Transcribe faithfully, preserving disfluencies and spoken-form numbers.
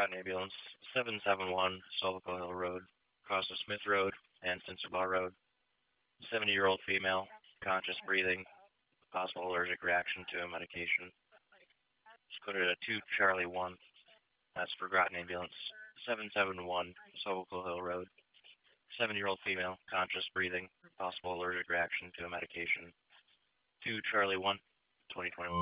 Groton Ambulance, seven seven one Sovico Hill Road, Costa Smith Road, and Cincerbar Road. seventy-year-old female, conscious breathing, possible allergic reaction to a medication. It's coded at two Charlie one. That's for Groton Ambulance, seven seven one Sovico Hill Road. seventy-year-old female, conscious breathing, possible allergic reaction to a medication. two Charlie one, twenty twenty-one.